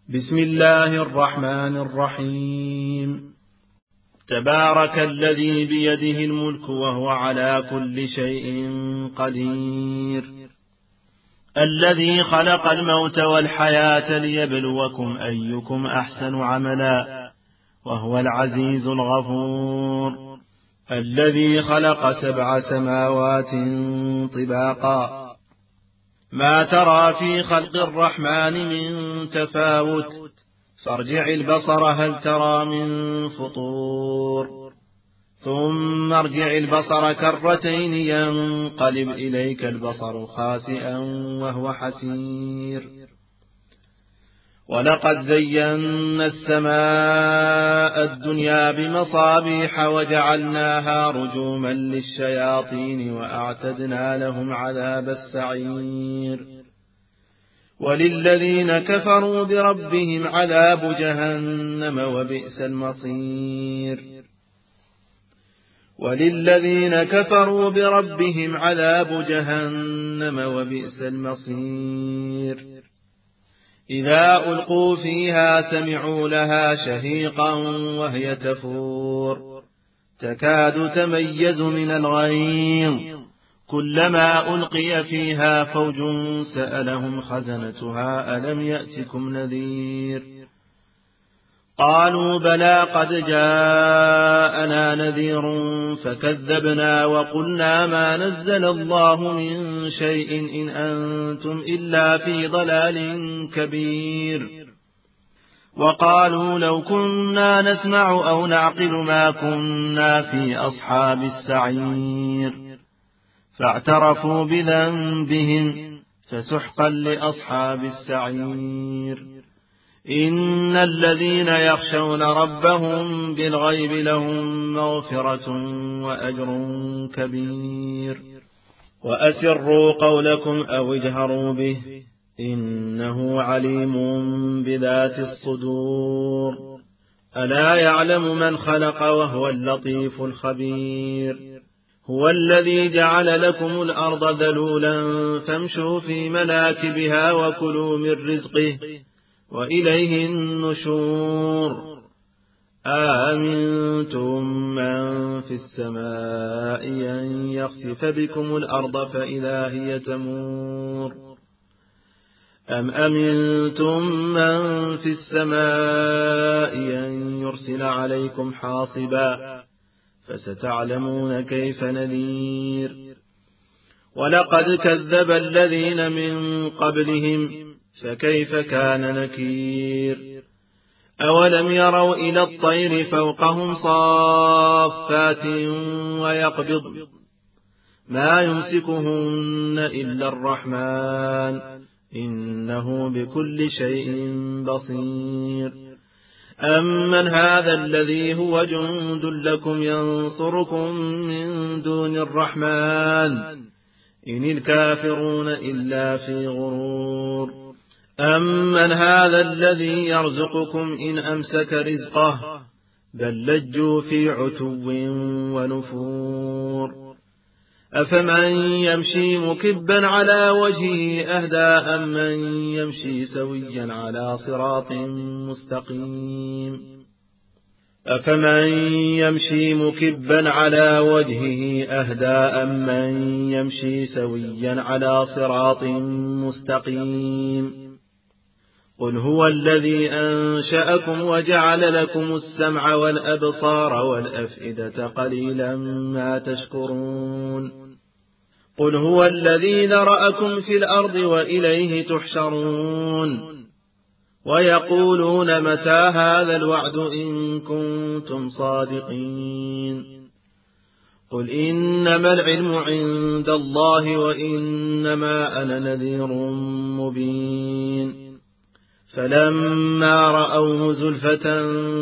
بسم الله الرحمن الرحيم. تبارك الذي بيده الملك وهو على كل شيء قدير، الذي خلق الموت والحياة ليبلوكم أيكم أحسن عملا، وهو العزيز الغفور، الذي خلق 7 سماوات طباقا، ما ترى في خلق الرحمن من تفاوت، فارجع البصر هل ترى من فطور، ثم ارجع البصر كرتين ينقلب إليك البصر خاسئا وهو حسير. ولقد زينا السماء الدنيا بمصابيح وجعلناها رجوما للشياطين وأعتدنا لهم عذاب السعير. وللذين كفروا بربهم عذاب جهنم وبئس المصير. وللذين كفروا بربهم عذاب جهنم وبئس المصير. إذا ألقوا فيها سمعوا لها شهيقا وهي تفور، تكاد تميز من الغيظ، كلما ألقي فيها فوج سألهم خزنتها ألم يأتكم نذير، قالوا بلى قد جاءنا نذير فكذبنا وقلنا ما نزل الله من شيء إن أنتم إلا في ضلال كبير. وقالوا لو كنا نسمع أو نعقل ما كنا في أصحاب السعير، فاعترفوا بذنبهم فسحقا لأصحاب السعير. إن الذين يخشون ربهم بالغيب لهم مغفرة وأجر كبير. وأسروا قولكم أو اجهروا به إنه عليم بذات الصدور. ألا يعلم من خلق وهو اللطيف الخبير. هو الذي جعل لكم الأرض ذلولا فامشوا في مناكبها وكلوا من رزقه وإليه النشور. آمنتم من في السماء أن يخسف بكم الأرض فإذا هي تمور، أم أمنتم من في السماء أن يرسل عليكم حاصبا فستعلمون كيف نذير. ولقد كذب الذين من قبلهم فكيف كان نكير. أولم يروا إلى الطير فوقهم صافات ويقبض ما يمسكهن إلا الرحمن إنه بكل شيء بصير. أمن هذا الذي هو جند لكم ينصركم من دون الرحمن إن الكافرون إلا في غرور. أمن هذا الذي يرزقكم إن أمسك رزقه بل لجوا في عتو ونفور. أفمن يمشي مكبا على وجهه أهدى أم من يمشي سويا على صراط مستقيم. أفمن يمشي مكبا على وجهه أهدى أم من يمشي سويا على صراط مستقيم. قل هو الذي أنشأكم وجعل لكم السمع والأبصار والأفئدة قليلا ما تشكرون. قل هو الذي ذرأكم في الأرض وإليه تحشرون. ويقولون متى هذا الوعد إن كنتم صادقين. قل إنما العلم عند الله وإنما أنا نذير مبين. فلما رأوه زلفة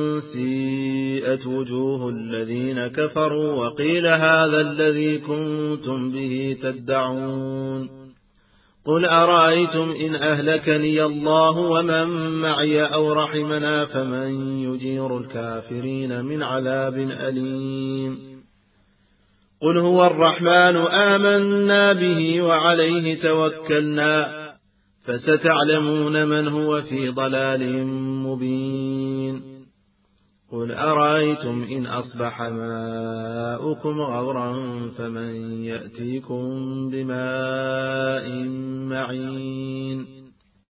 سيئت وجوه الذين كفروا وقيل هذا الذي كنتم به تدعون. قل أرأيتم إن أهلكني الله ومن معي أو رحمنا فمن يجير الكافرين من عذاب أليم. قل هو الرحمن آمنا به وعليه توكلنا فستعلمون من هو في ضلال مبين قل أرأيتم إن أصبح ماؤكم غورا فمن يأتيكم بماء معين